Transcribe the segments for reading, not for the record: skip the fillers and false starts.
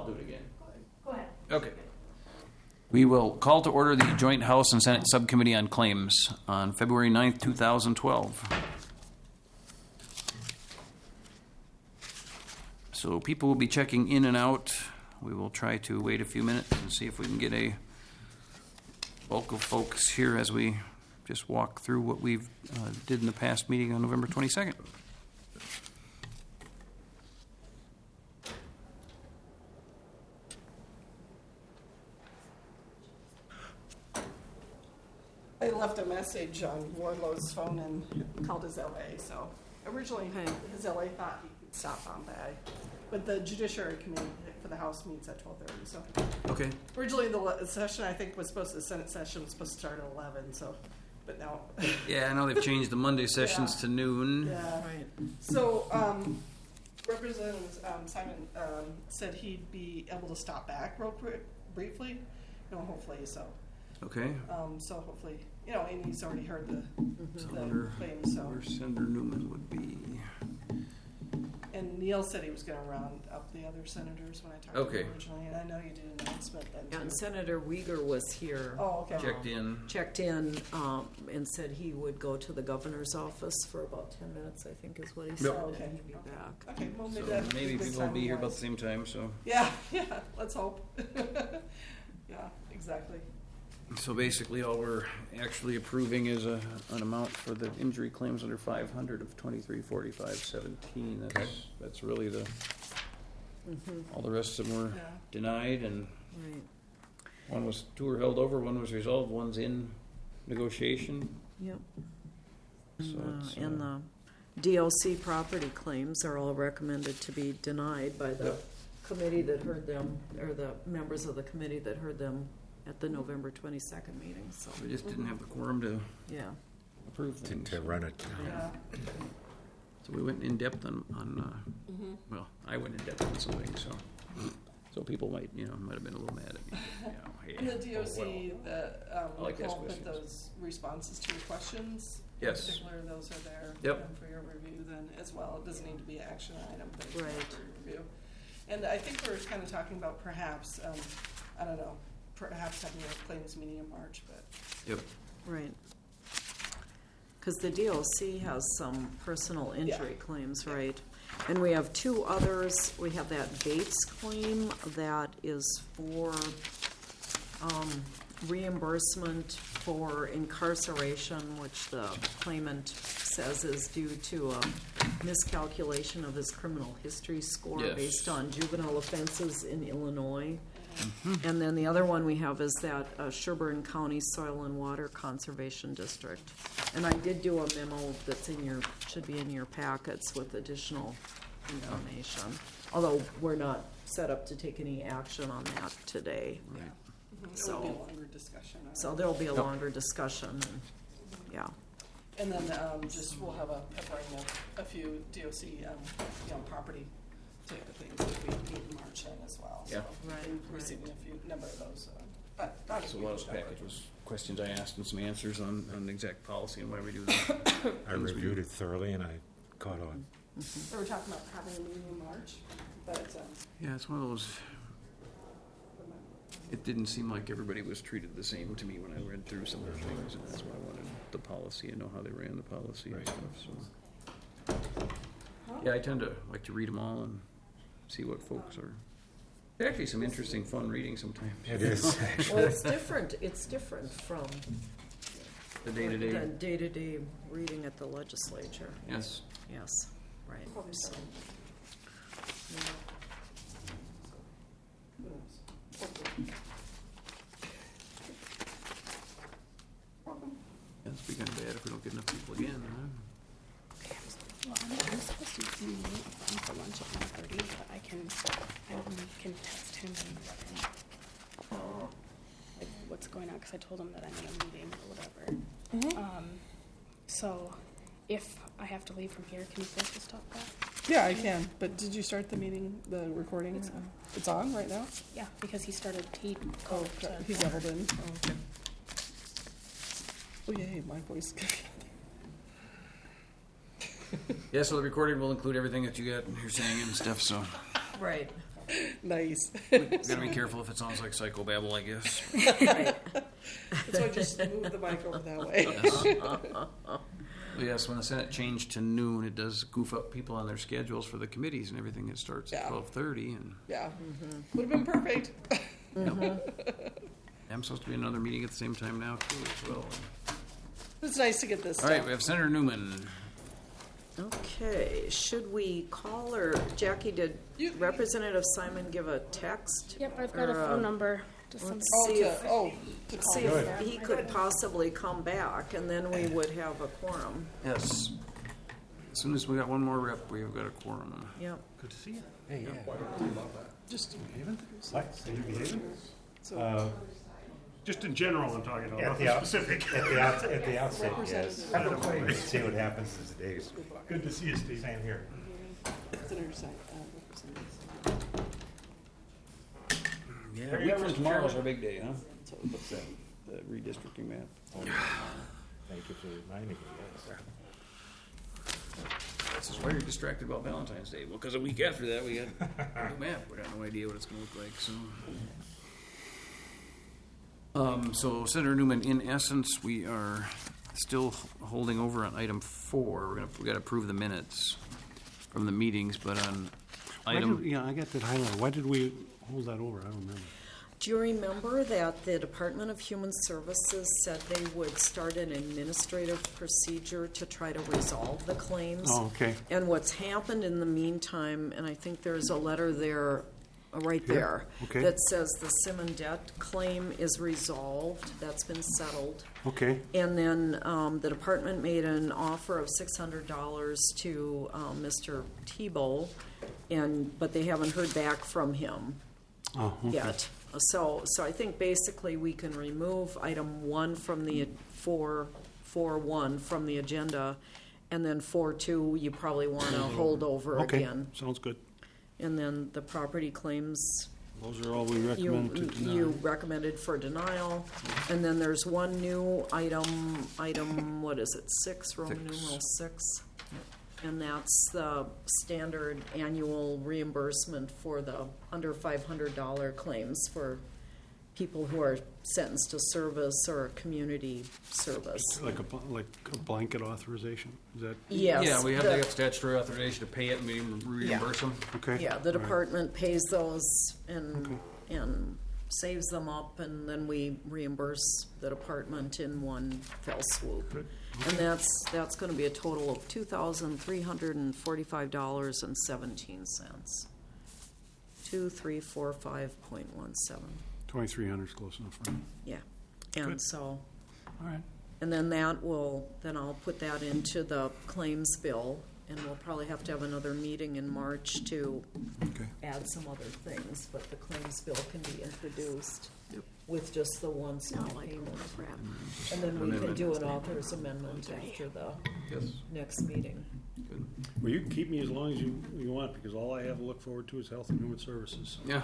do it again. Go ahead. Okay. We will call to order the Joint House and Senate Subcommittee on Claims on February 9th, 2012. So people will be checking in and out. We will try to wait a few minutes and see if we can get a bulk of folks here as we just walk through what we've did in the past meeting on November 22nd. I left a message on Wardlow's phone and called his LA, so originally his LA thought he could stop on by. But the Judiciary Committee for the House meets at 12:30, so. Okay. Originally the session, I think, the Senate session was supposed to start at 11, so, but now. Yeah, I know they've changed the Monday sessions to noon. Yeah. Right. So, Representative Simon said he'd be able to stop back real quick, briefly, hopefully so. Okay. So hopefully, and he's already heard the So I wonder claims, so. where Senator Newman would be. And Neil said he was gonna round up the other senators when I talked to him originally, and I know you did an announcement then too. And Senator Uyghur was here. Oh, okay. Checked in. And said he would go to the governor's office for about 10 minutes, I think is what he said, Okay. and he'd be back. Okay, well, maybe So that'd be maybe a good people will be here timing-wise. about the same time, so. Yeah, let's hope. Yeah, exactly. So basically, all we're actually approving is an amount for the injury claims under 500 of 2345.17. That's really the. All the rest of them were Yeah. denied, and Right. two were held over, one was resolved, one's in negotiation. Yep. So it's, And the DOC property claims are all recommended to be denied by the committee that heard them, or the members of the committee that heard them at the November 22nd meeting, so, we just didn't have the quorum to yeah. approve things. To run it. Yeah. So we went in depth on well, I went in depth on some things, so people might have been a little mad at me. And the DOC, I like to ask Nicole put questions. those responses to your questions. Yes. In particular, those are there Yep. for your review then as well. It doesn't need to be an action item, but it's Right. for your review. And I think we're kind of talking about perhaps, I don't know, perhaps having a claims meeting in March, but. Yep. Right. Because the DOC has some personal injury claims, right? And we have two others. We have that Bates claim that is for reimbursement for incarceration, which the claimant says is due to a miscalculation of his criminal history score based on juvenile offenses in Illinois. And then the other one we have is that Sherburne County Soil and Water Conservation District. And I did do a memo that's should be in your packets with additional information. Although we're not set up to take any action on that today. Right. It will be a longer discussion. So there'll be a longer discussion, and, yeah. And then we'll have peppering a few DOC, property type of things that we need in March then as well. Yeah. So we've been receiving a number of those. But not So a a lot of huge the number. package was questions I asked and some answers on the exact policy and why we do that. I reviewed it thoroughly and I caught on. So we're talking about having a meeting in March, but Yeah, it's one of those. It didn't seem like everybody was treated the same to me when I read through some of the things, and that's why I wanted the policy and know how they ran the policy and stuff. So, yeah, I tend to like to read them all and see what folks are. There's actually some interesting, fun reading sometimes. It is. Well, it's different from The the day-to-day. day-to-day reading at the legislature. Yes. Yes, right. So, It's be kind of bad if we don't get enough people again, huh? Well, I'm supposed to be meeting for lunch at 1:30, but I can text him and like what's going on, because I told him that I'm in a meeting or whatever. So if I have to leave from here, can you please just stop that? yeah, I can. But did you start the meeting, the recording? It's on right now? Yeah, because he called to. He doubled in. Oh, okay. Oh, yay, my voice. Yeah, so the recording will include everything that you got you're saying and stuff, so. right. Nice. Gotta be careful if it sounds like psychobabble, I guess. So I just moved the mic over that way. Yes, when the Senate changed to noon, it does goof up people on their schedules for the committees and everything. It starts at Yeah. 12:30, and Yeah, would have been perfect. I'm supposed to be in another meeting at the same time now too, as well. It's nice to get this All right, done. we have Senator Newman. Okay, should we call, or Jackie, did You- Representative Simon give a text? Yep, I've got a Or, phone number. Just some. see if- To call. See if he could possibly come back, and then we would have a quorum. Yes. As soon as we got one more rep, we've got a quorum. Yep. Good to see you. Hey, yeah. Just What? Are you behaving? Just in general, I'm talking about, At nothing the out- specific. At the outset, yes. We'll see what happens as the days. Good to see you, Steve. Same here. Yeah, a week from tomorrow's our big day, huh? What's that? The redistricting map. Thank you for reminding me, yes. This is why you're distracted about Valentine's Day. Well, because a week after that, we got a new map. We got no idea what it's going to look like. So Senator Newman, in essence, we are still holding over on item 4. We got to approve the minutes from the meetings, but on item. Yeah, I got that highlighted. Why did we hold that over? I don't remember. Do you remember that the Department of Human Services said they would start an administrative procedure to try to resolve the claims? Oh, okay. And what's happened in the meantime, and I think there's a letter there, right there, Okay. that says the Simondet claim is resolved, that's been settled. Okay. And then the department made an offer of $600 to Mr. Tebow, but they haven't heard back from him Oh, okay. yet. So I think basically we can remove item 1 from the 4.1 from the agenda, and then 4.2 you probably want to hold over Okay, again. sounds good. And then the property claims Those are all we recommend to deny. you recommended for denial. And then there's one new item, what is it, 6, Roman numeral 6? And that's the standard annual reimbursement for the under $500 claims for people who are sentenced to service or community service. Like a blanket authorization, is that, Yes. Yeah, we have the- to have statutory authorization to pay it and we reimburse them. okay? Yeah, the All right. department pays those and saves them up, and then we reimburse the department in one fell swoop. Good. And that's gonna be a total of $2,345.17. 2345.17, 2,300 is close enough, right? yeah. And Good. so, All right. and then I'll put that into the claims bill, and we'll probably have to have another meeting in March to Okay. add some other things, but the claims bill can be introduced Yep. with just the one small payment. And then we can do an author's amendment after the Yes. next meeting. Good. Well, you can keep me as long as you want, because all I have to look forward to is Health and Human Services. Yeah.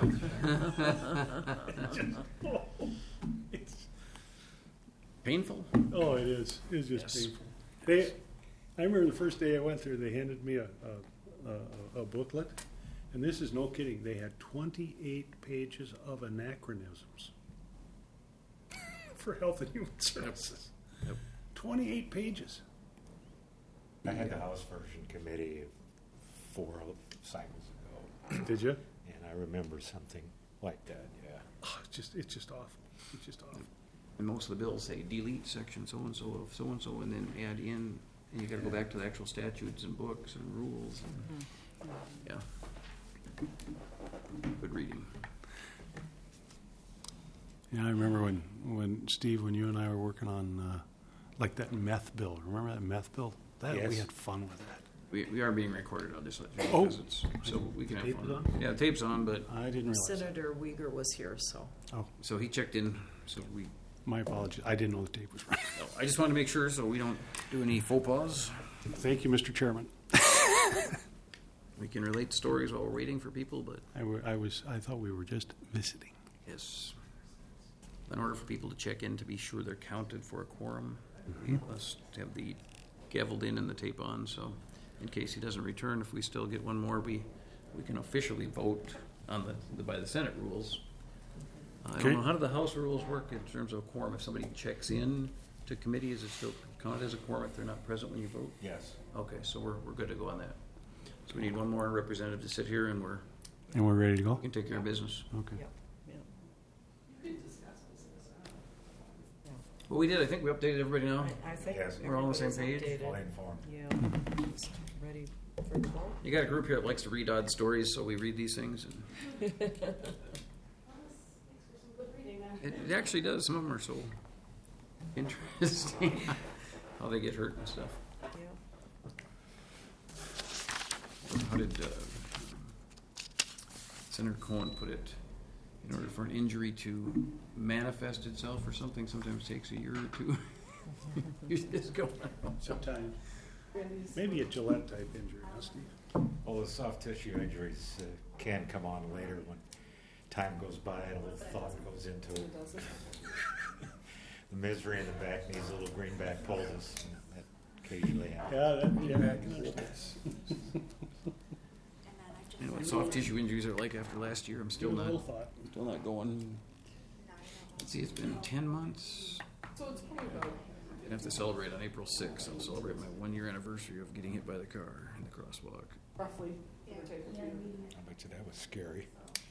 It's- Painful? Oh, it is. It's just Yes. painful. I remember the first day I went there, they handed me a booklet, and this is no kidding. They had 28 pages of anachronisms for Health and Human Services. Yep. 28 pages. I had the House Version Committee 4 cycles ago, Did you? and I remember something like that, yeah. Oh, it's just awful. It's just awful. And most of the bills say delete section so-and-so of so-and-so and then add in, and you gotta go back to the actual statutes and books and rules. And, yeah. Good reading. Yeah, I remember when Steve, when you and I were working on like that meth bill. Remember that meth bill? We Yes. had fun with that. We are being recorded, I'll just let you know, Oh. because it's, so we can have Tape fun. is on? Yeah, tape's on, but, I didn't realize. Senator Uyghur was here, so. Oh, so he checked in, so my apologies. I didn't know the tape was running. I just wanted to make sure so we don't do any faux pas. Thank you, Mr. Chairman. We can relate stories while we're waiting for people, but I thought we were just visiting. yes. In order for people to check in to be sure they're counted for a quorum, we must have the gavelled in and the tape on, so in case he doesn't return, if we still get one more, we can officially vote on by the Senate rules. I Okay. don't know, how do the House rules work in terms of a quorum? If somebody checks in to committee, is it still counted as a quorum if they're not present when you vote? Yes. Okay, so we're good to go on that. So we need one more representative to sit here, and we And we're ready to go? can take care of business. Okay. Yep, yep. Well, we did. I think we updated everybody now. I think Yes. We're all on the same everybody's page? updated. Fully informed. Yeah, just ready for the vote. You got a group here that likes to read odd stories, so we read these things. And it actually does. Some of them are so interesting. How they get hurt and stuff. Yeah. How did Senator Cohen put it? In order for an injury to manifest itself or something, sometimes takes a year or two. You just go. Sometimes, maybe a Gillette type injury, huh, Steve? Well, the soft tissue injuries can come on later when time goes by and a little thought goes into it. The misery in the back needs a little greenback poultice. That occasionally happens. Yeah, that, You know what soft tissue injuries are like after last year? I'm Give it a little thought. still not going. Let's see, it's been 10 months. So it's probably about, I have to celebrate on April 6th. I'll celebrate my 1-year anniversary of getting hit by the car in the crosswalk. roughly, give or take a few. I bet you that was scary.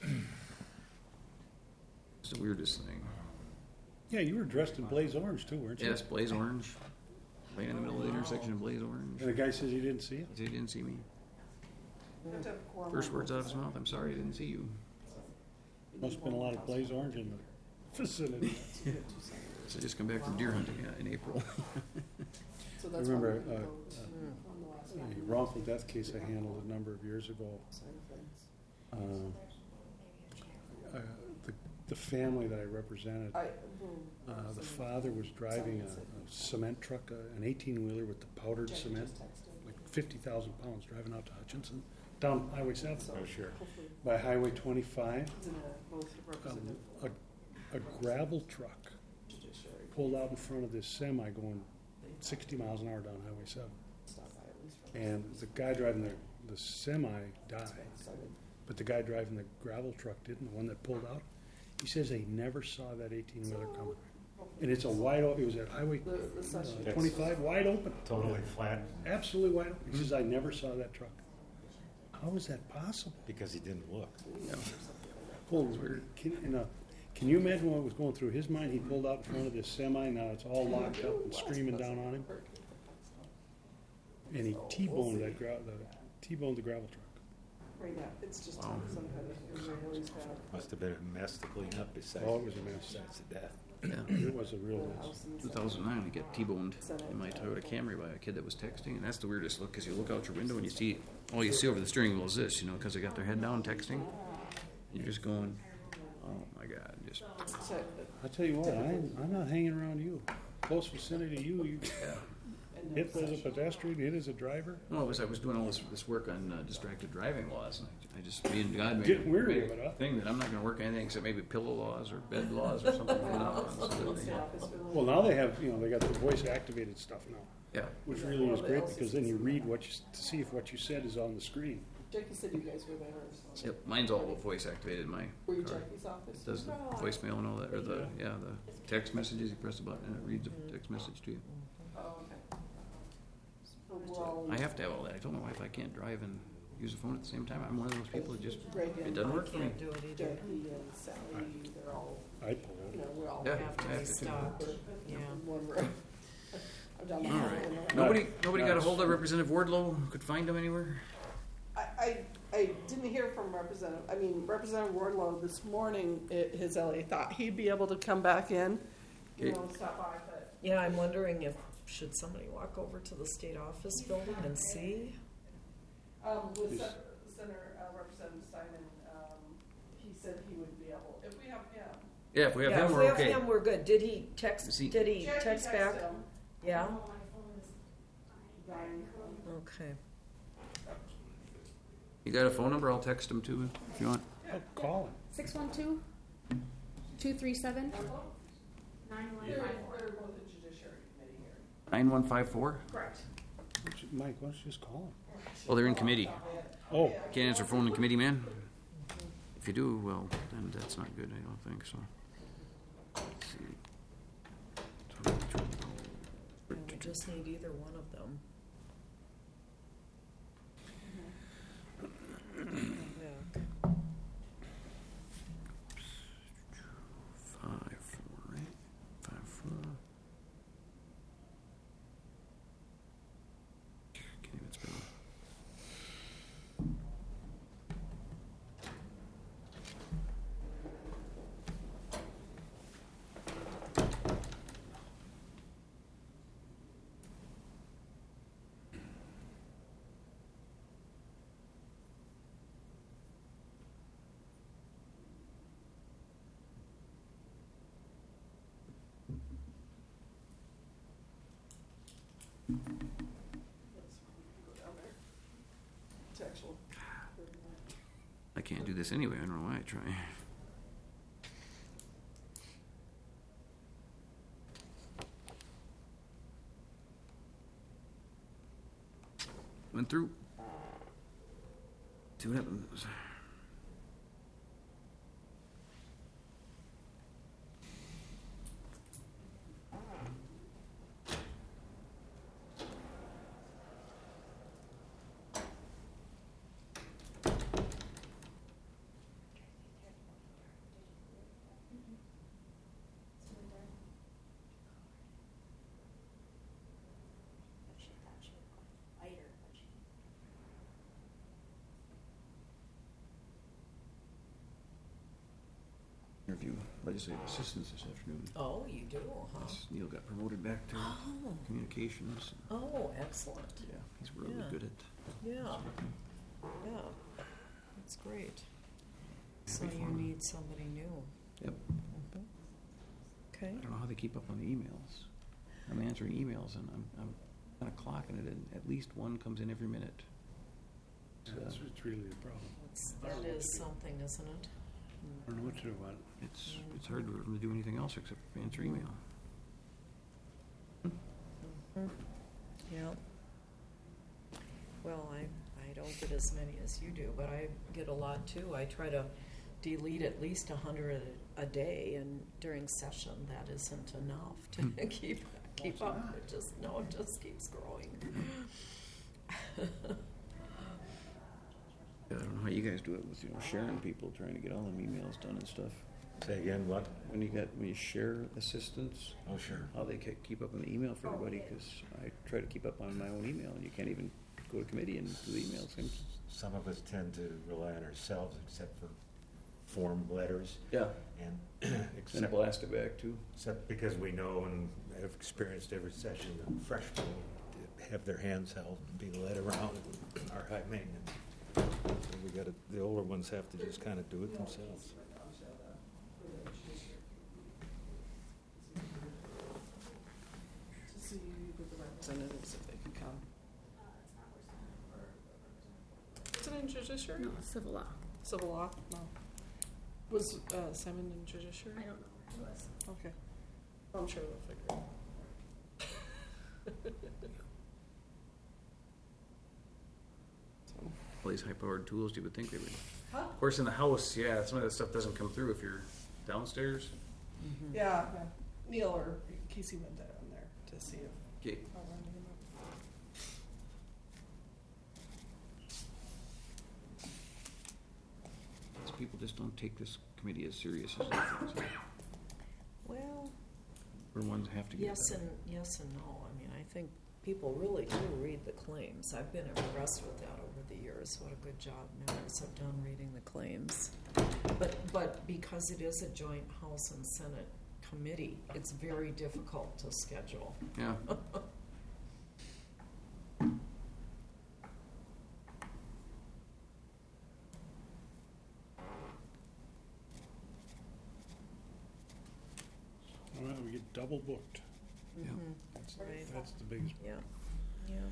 It's the weirdest thing. Yeah, you were dressed in blaze orange too, weren't you? Yes, blaze orange. Laying in the middle of the intersection in blaze orange. And the guy says he didn't see it? He didn't see me. You have to have a quorum. First words out of his mouth, I'm sorry I didn't see you. Must have been a lot of blaze orange in the vicinity. So I just come back from deer hunting in April. So I that's remember why we uh, vote on the last a one. wrongful death case I handled a number of years ago. Side of things. The family that I represented, the father was driving a cement truck, an 18-wheeler with the powdered cement, like 50,000 pounds, driving out to Hutchinson, down Highway 7. Oh, sure. By Highway 25, Isn't it both representative a gravel truck judiciary? pulled out in front of this semi going 60 miles an hour down Highway 7. Stop by at least for And the guy driving the semi died, excited. but the guy driving the gravel truck didn't, the one that pulled out. He says they never saw that 18-wheeler coming. And it's a wide open, it was at Highway The session. 25, wide open. Totally flat Absolutely wide open. He says, I never saw that truck. How is that possible? because he didn't look. Pulled, can you imagine what was going through his mind? He pulled out in front of this semi, now it's all locked up and screaming down on him. And he T-boned the gravel truck. Right now, it's just some kind of Israelis have Must have been a mess to clean up besides, Oh, it was a mess. besides the death. Yeah. It was a real the mess. house and 2009, I got T-boned in my Toyota Camry by a kid that was texting, and that's the weirdest look, because you look out your window and you see, all you see over the steering wheel is this, you know, because they got their head down texting. You're just going, oh my God, just, So, I tell you what, I'm not hanging around you. Close vicinity to you, yeah. and hit as a pedestrian, hit as a driver. Well, I was doing all this work on distracted driving laws, and I just, me and God made Getting weary made of it, huh? a thing that I'm not gonna work anything except maybe pillow laws or bed laws or something. from now on, so that Once they- the office really- Well, now they have, they got the voice activated stuff now, Yeah, which really is great because then you read to see if what you said is on the screen. Jackie said you guys were there. yep, mine's all voice activated in my Were you car. Jackie's office? It does the voicemail and all that, or the text messages, you press the button and it reads a text message to you. Oh, okay. So we're all- I have to have all that. I told my wife I can't drive and use the phone at the same time. I'm one of those people that just, Greg it and doesn't work for me. Can't do it either. Jackie and Sally, they're all, I pull we're all. Yeah. Have to I be have to too. stopped, yeah. in one room. I'm down the All hall. right. in the- Nobody got a hold of Representative Wardlow? Could find him anywhere? I didn't hear from Representative Wardlow this morning, his LA thought he'd be able to come back in, Okay. stop by, but. Yeah, I'm wondering if, should somebody walk over to the state office building and see? With Senator Representative Steinman, he said he would be able, if we have him. Yeah, if we have Yeah, him, if we're we have okay. him, we're good. Did he text Is he- Jackie text texted back? him. Yeah? Diane, Okay. You got a phone number? I'll text him too if you want. Oh, call him. 612-237-9154. They're both the Judiciary Committee here. 9154? Correct. Mike, why don't you just call him? Well, they're in committee. Oh, Can't answer phone in committee, man. If you do, well, then that's not good, I don't think, so. Let's see. We just need either one of them. Yeah. 5-4, right? 5-4. Can't even spell. Go down there. It's actual. I can't do this anyway, I don't know why I try. Went through. See what happens. Interview legislative assistants this afternoon. Oh, you do, huh? Yes, Neil got promoted back to Oh. communications. Oh, excellent. Yeah, he's really Yeah. good at. Yeah, yeah, that's great. So Happy you for him. need somebody new. Yep. Okay. I don't know how they keep up on the emails. I'm answering emails and I'm kind of clocking it, and at least one comes in every minute. So, It's really a problem. That is something, isn't it? I don't know what to do about it. it's hard for them to do anything else except answer email. Yeah. Well, I don't get as many as you do, but I get a lot too. I try to delete at least 100 a day, and during session that isn't enough to keep up. It just keeps growing. I don't know how you guys do it with sharing people, trying to get all them emails done and stuff. Say again, what? When you share assistants, Oh, sure. how they keep up on the email for everybody, because I try to keep up on my own email, and you can't even go to committee and do the emails. Some of us tend to rely on ourselves, except for form letters, Yeah. and And except, blast it back too. except because we know and have experienced every session that freshmen have their hands held and be led around our high maintenance. So the older ones have to just kind of do it themselves. To see with the representatives if they could come. Is it in judiciary? No, civil law. Civil law? No. Was Simon in judiciary? I don't know where it was. Okay. I'm sure they'll figure it out. So, All these high-powered tools, you would think they would. Huh? Of course, in the house, yeah, some of that stuff doesn't come through if you're downstairs. yeah, Neil or Casey went down there to see if Okay. how running them up. These people just don't take this committee as serious as they think. So Well, we're ones that have to get yes that. and no. I mean, I think people really do read the claims. I've been impressed with that over the years. What a good job members have done reading the claims. But because it is a joint House and Senate committee, it's very difficult to schedule. Yeah. Well, we get double booked. Yeah. That's, Right. that's the biggest. Yeah, yeah.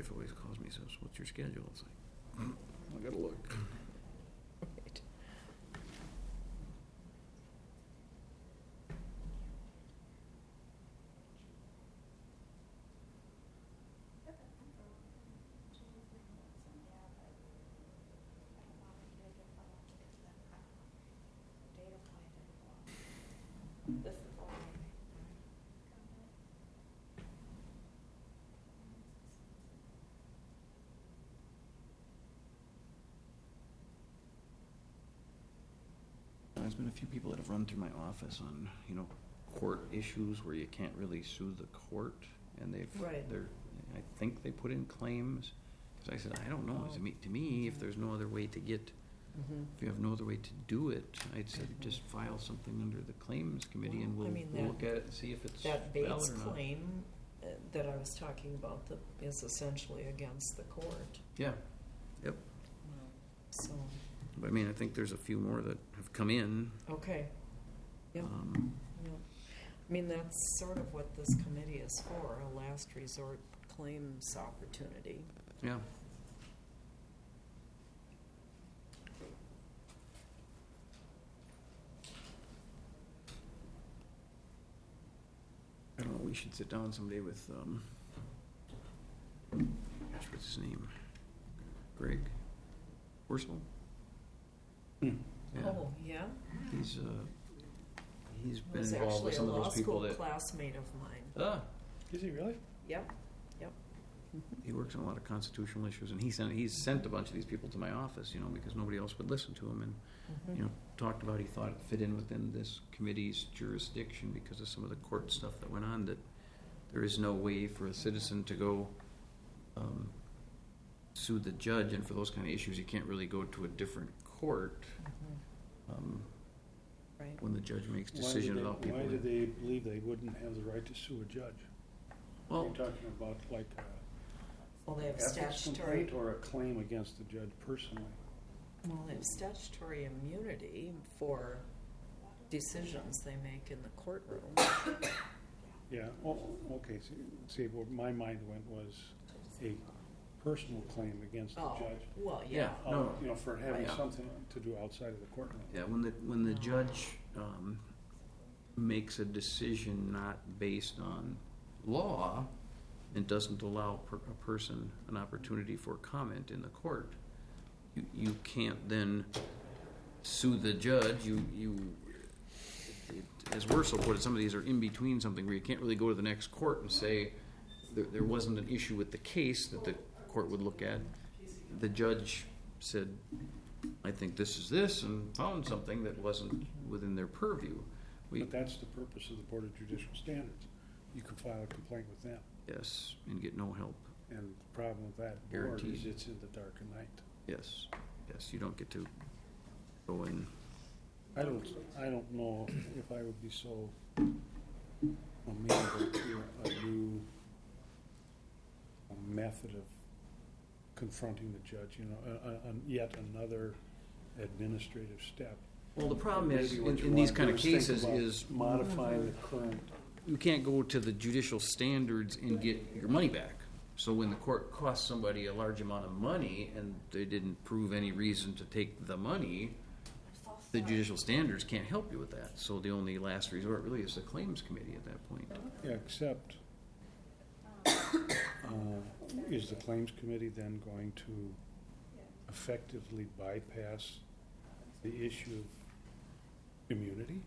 wife always calls me and says, "What's your schedule?" It's like, I gotta look. Right. There's been a few people that have run through my office on, court issues where you can't really sue the court, and Right. I think they put in claims. Because I said, I don't know. To me, if there's no other way to get, if you have no other way to do it, I'd say just file something under the claims committee, and Well, I we'll mean, look at it and see if it's That valid Bates or not. claim that I was talking about is essentially against the court. Yeah. Yep. So, But I mean, I think there's a few more that have come in. okay. Yep. Yep. I mean, that's sort of what this committee is for, a last resort claims opportunity. Yeah. I don't know, we should sit down someday with, gosh, what's his name? Greg Worsel? Yeah. Oh, yeah? He's been He's involved with actually some a of law those people school that, classmate of mine. Is he really? Yep, yep. he works on a lot of constitutional issues, and he's sent a bunch of these people to my office, because nobody else would listen to him, and, talked about he thought it fit in within this committee's jurisdiction because of some of the court stuff that went on, that there is no way for a citizen to go sue the judge, and for those kind of issues, you can't really go to a different court Right. when the judge makes decision about people. Why do they believe they wouldn't have the right to sue a judge? Are Well, you talking about like Well, they have ethics statutory, complaint or a claim against the judge personally? well, they have statutory immunity for decisions they make in the courtroom. Yeah, okay, see, where my mind went was a personal claim against the Oh, judge. well, yeah. Yeah. No. For having Yeah. something to do outside of the courtroom. yeah, when the judge makes a decision not based on law and doesn't allow a person an opportunity for comment in the court, you can't then sue the judge. As Worsel put it, some of these are in between something where you can't really go to the next court and say there wasn't an issue with the case that the court would look at. The judge said, I think this is this, and found something that wasn't within their purview. But that's the purpose of the Board of Judicial Standards. You can file a complaint with them. Yes, and get no help. And the problem with that board is Guaranteed. it's in the dark of night. Yes, you don't get to go in. I don't know if I would be so amenable to a new method of confronting the judge, yet another administrative step. Well, the problem is, Maybe what you in these wanna kind do of think cases about is modifying the current. you can't go to the judicial standards and get your money back. So when the court costs somebody a large amount of money and they didn't prove any reason to take the money, the judicial standards can't help you with that. So the only last resort really is the claims committee at that point. Yeah, except, is the claims committee then going to effectively bypass the issue of immunity?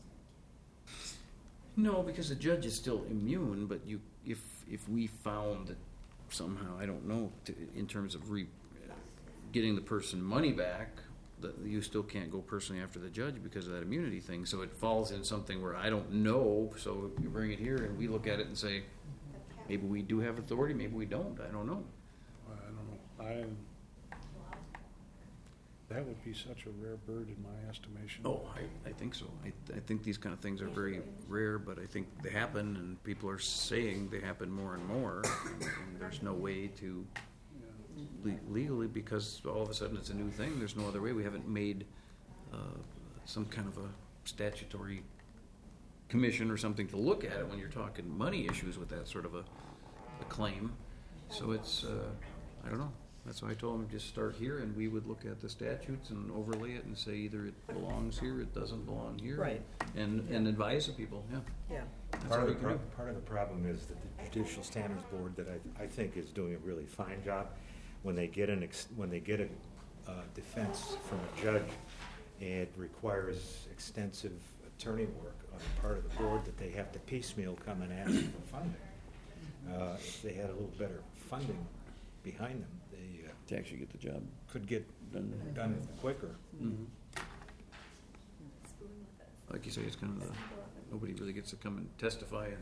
No, because the judge is still immune, but if we found that somehow, I don't know, in terms of getting the person money back, that you still can't go personally after the judge because of that immunity thing. So it falls in something where I don't know, so you bring it here and we look at it and say, maybe we do have authority, maybe we don't, I don't know. I don't know. That would be such a rare bird in my estimation. Oh, I think so. I think these kind of things are very rare, but I think they happen, and people are saying they happen more and more, and there's no way to legally, because all of a sudden it's a new thing, there's no other way. We haven't made some kind of a statutory commission or something to look at it when you're talking money issues with that sort of a claim. So it's, I don't know. That's why I told him just start here, and we would look at the statutes and overlay it and say either it belongs here, it doesn't belong here. Right. And advise the people, yeah. Yeah. That's Part all of we the can do. part of the problem is that the Judicial Standards Board, that I think is doing a really fine job, when they get a defense from a judge, it requires extensive attorney work on the part of the board that they have to piecemeal come and ask for funding. If they had a little better funding behind them, they To actually get the job could get done quicker. Mm-hmm. Like you say, it's kind of nobody really gets to come and testify and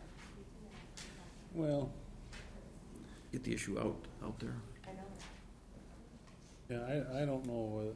Well, get the issue out there. yeah, I don't know,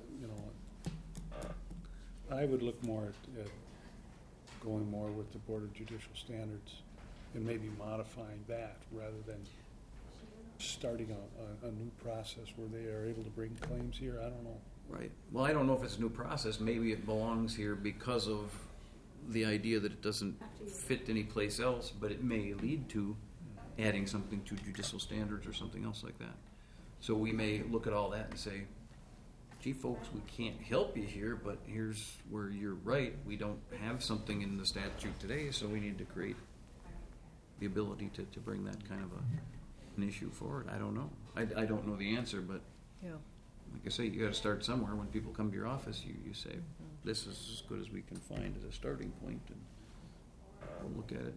I would look more at going more with the Board of Judicial Standards and maybe modifying that rather than starting a new process where they are able to bring claims here. I don't know. Right. Well, I don't know if it's a new process. Maybe it belongs here because of the idea that it doesn't fit anyplace else, but it may lead to adding something to judicial standards or something else like that. So we may look at all that and say, gee, folks, we can't help you here, but here's where you're right. We don't have something in the statute today, so we need to create the ability to bring that kind of an issue forward. I don't know. I don't know the answer, but Yeah. like I say, you got to start somewhere. When people come to your office, you say, this is as good as we can find as a starting point, and we'll look at it.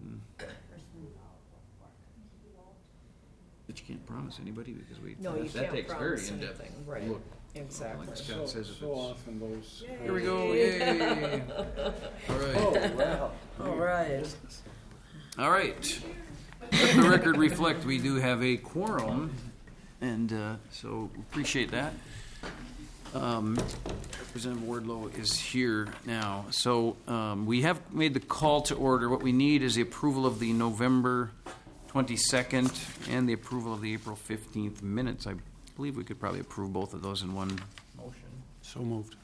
But you can't promise anybody because No, you that can't takes promise very in-depth anything. Right. look. Exactly. Like Scott says, if So it's, often those. here we go, yay! All right. Wow. All right. All right. Let the record reflect we do have a quorum, and so appreciate that. Representative Wardlow is here now. So we have made the call to order. What we need is the approval of the November 22nd and the approval of the April 15th minutes. I believe we could probably approve both of those in one motion. So moved.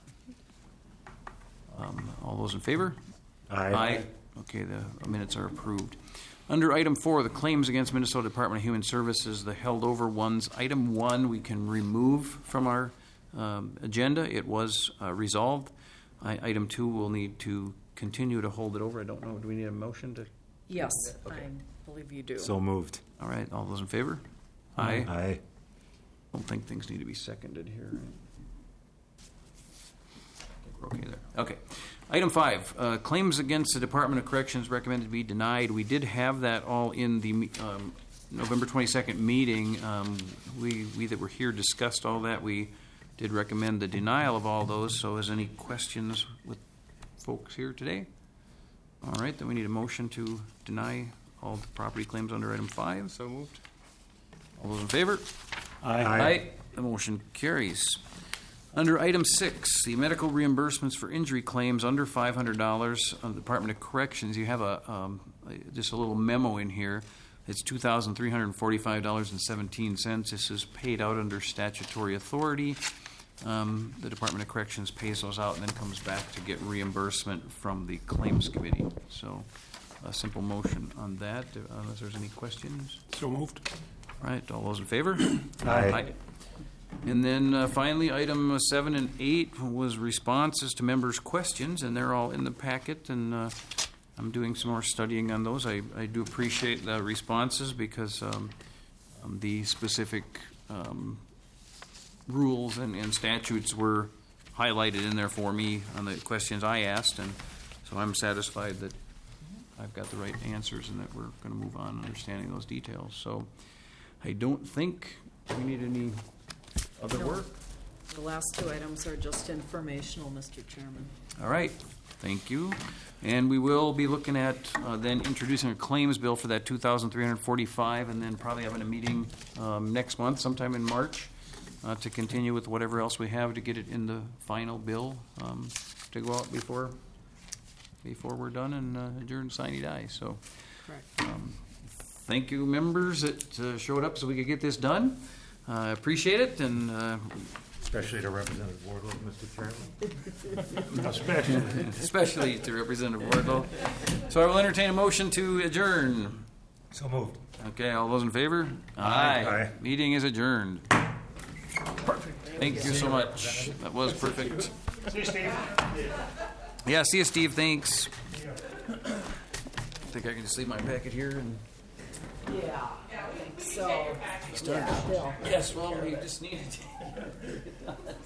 All those in favor? Aye. Okay, the minutes are approved. Under item 4, the claims against Minnesota Department of Human Services, the held over ones. Item 1 we can remove from our agenda. It was resolved. Item 2 we'll need to continue to hold it over. I don't know. Do we need a motion to? Yes, Okay. I believe you do. So moved. All right. All those in favor? Aye. Aye. I don't think things need to be seconded here. Right? I think we're okay there. Okay. Item 5, claims against the Department of Corrections recommended to be denied. We did have that all in the November 22nd meeting. We that were here discussed all that. We did recommend the denial of all those. So is any questions with folks here today? All right, then we need a motion to deny all the property claims under item 5. So moved. All those in favor? Aye. The motion carries. Under item 6, the medical reimbursements for injury claims under $500 of the Department of Corrections, you have just a little memo in here. It's $2,345.17. This is paid out under statutory authority. The Department of Corrections pays those out and then comes back to get reimbursement from the Claims Committee. So a simple motion on that, unless there's any questions. So moved. All right, all those in favor? Aye. And then finally, item 7 and 8 was responses to members' questions, and they're all in the packet, and I'm doing some more studying on those. I do appreciate the responses because the specific rules and statutes were highlighted in there for me on the questions I asked, and so I'm satisfied that I've got the right answers and that we're going to move on understanding those details. So I don't think we need any other No. work. The last 2 items are just informational, Mr. Chairman. All right, thank you. And we will be looking at then introducing a claims bill for that $2,345, and then probably having a meeting next month, sometime in March, to continue with whatever else we have to get it in the final bill to go out before we're done and adjourn sine die. So Correct. thank you, members that showed up so we could get this done. I appreciate it, and Especially to Representative Wardlow, Mr. Chairman. especially to Representative Wardlow. So I will entertain a motion to adjourn. So moved. Okay, all those in favor? Aye. Meeting is adjourned. Perfect. Thank you so much. That was perfect. See you, Steve. Yeah, see you, Steve. Thanks. I think I can just leave my packet here and. Yeah, I think so. Yeah, Bill. Yes, well, we just needed to.